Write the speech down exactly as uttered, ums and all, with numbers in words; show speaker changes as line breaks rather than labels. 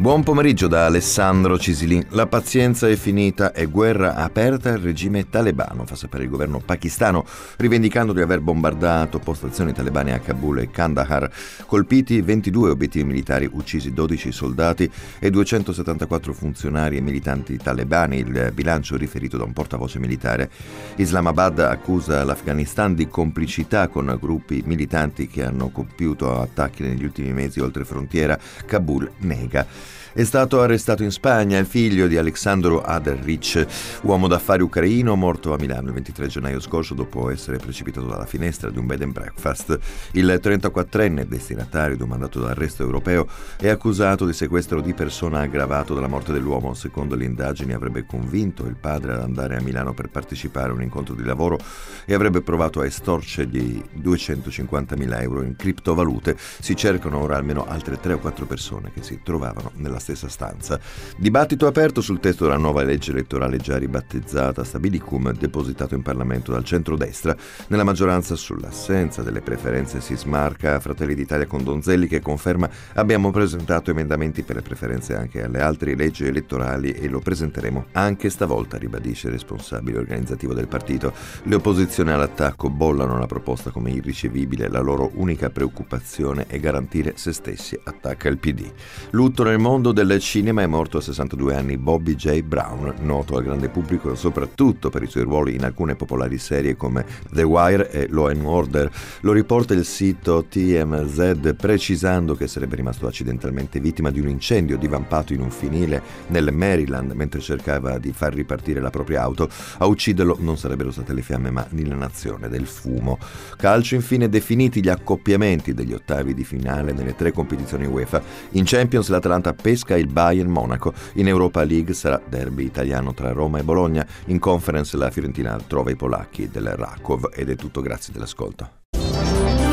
Buon pomeriggio da Alessandro Cisilin. La pazienza è finita e guerra aperta al regime talebano, fa sapere il governo pakistano, rivendicando di aver bombardato postazioni talebane a Kabul e Kandahar, colpiti ventidue obiettivi militari, uccisi dodici soldati e duecentosettantaquattro funzionari e militanti talebani, il bilancio riferito da un portavoce militare. Islamabad accusa l'Afghanistan di complicità con gruppi militanti che hanno compiuto attacchi negli ultimi mesi oltre frontiera. Kabul nega. È stato arrestato in Spagna il figlio di Alexandro Aderich, uomo d'affari ucraino morto a Milano il ventitré gennaio scorso dopo essere precipitato dalla finestra di un bed and breakfast. Il trentaquattrenne, destinatario di un mandato d'arresto europeo, è accusato di sequestro di persona aggravato dalla morte dell'uomo. Secondo le indagini avrebbe convinto il padre ad andare a Milano per partecipare a un incontro di lavoro e avrebbe provato a estorcergli duecentocinquantamila euro in criptovalute. Si cercano ora almeno altre tre o quattro persone che si trovavano nella stessa stanza. Dibattito aperto sul testo della nuova legge elettorale già ribattezzata Stabilicum, depositato in Parlamento dal centrodestra. Nella maggioranza sull'assenza delle preferenze si smarca Fratelli d'Italia con Donzelli, che conferma: abbiamo presentato emendamenti per le preferenze anche alle altre leggi elettorali e lo presenteremo anche stavolta, ribadisce il responsabile organizzativo del partito. Le opposizioni all'attacco bollano la proposta come irricevibile, la loro unica preoccupazione è garantire se stessi, attacca il P D. Lutto nel mondo del cinema, è morto a sessantadue anni Bobby J. Brown, noto al grande pubblico soprattutto per i suoi ruoli in alcune popolari serie come The Wire e Law and Order. Lo riporta il sito T M Z, precisando che sarebbe rimasto accidentalmente vittima di un incendio divampato in un fienile nel Maryland mentre cercava di far ripartire la propria auto. A ucciderlo non sarebbero state le fiamme ma l'inalazione del fumo. Calcio, infine, definiti gli accoppiamenti degli ottavi di finale nelle tre competizioni UEFA. In Champions l'Atalanta pesca il Bayern Monaco, in Europa League sarà derby italiano tra Roma e Bologna, in Conference la Fiorentina trova i polacchi del Rakov. Ed è tutto, grazie dell'ascolto.